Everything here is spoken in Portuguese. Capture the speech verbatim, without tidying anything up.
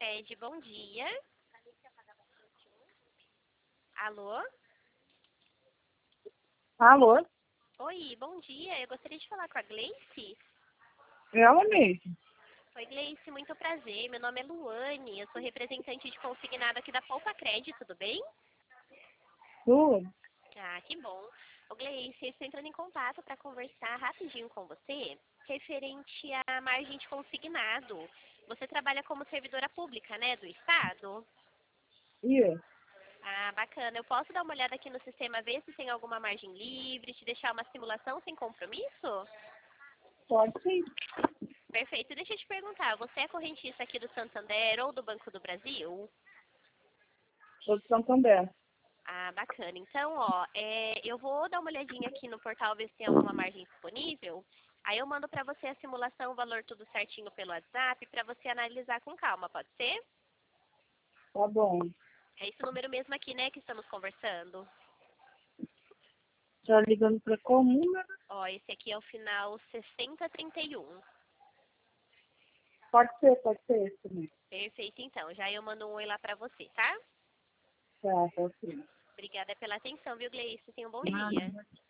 Cred, bom dia. Alô? Alô? Oi, bom dia. Eu gostaria de falar com a Gleice. Ela mesmo. Oi, Gleice, muito prazer. Meu nome é Luane, eu sou representante de consignado aqui da Poupa Cred, tudo bem? Tudo? Ah, que bom. Ô, Gleice, eu estou entrando em contato para conversar rapidinho com você, referente à margem de consignado. Você trabalha como servidora pública, né, do Estado? Isso. Ah, bacana. Eu posso dar uma olhada aqui no sistema, ver se tem alguma margem livre, te deixar uma simulação sem compromisso? Pode sim. Perfeito. Deixa eu te perguntar, você é correntista aqui do Santander ou do Banco do Brasil? Sou de Santander. Ah, bacana. Então, ó, é, eu vou dar uma olhadinha aqui no portal, ver se tem alguma margem disponível. Aí eu mando para você a simulação, o valor tudo certinho pelo WhatsApp, para você analisar com calma, pode ser? Tá bom. É esse número mesmo aqui, né, que estamos conversando. Já ligando para qual número? Ó, esse aqui é o final sessenta trinta e um. Pode ser, pode ser esse também. Perfeito, então. Já eu mando um oi lá para você, tá? Tá, pode ser. Obrigada pela atenção, viu, Gleice? Tenha um bom dia. Nada.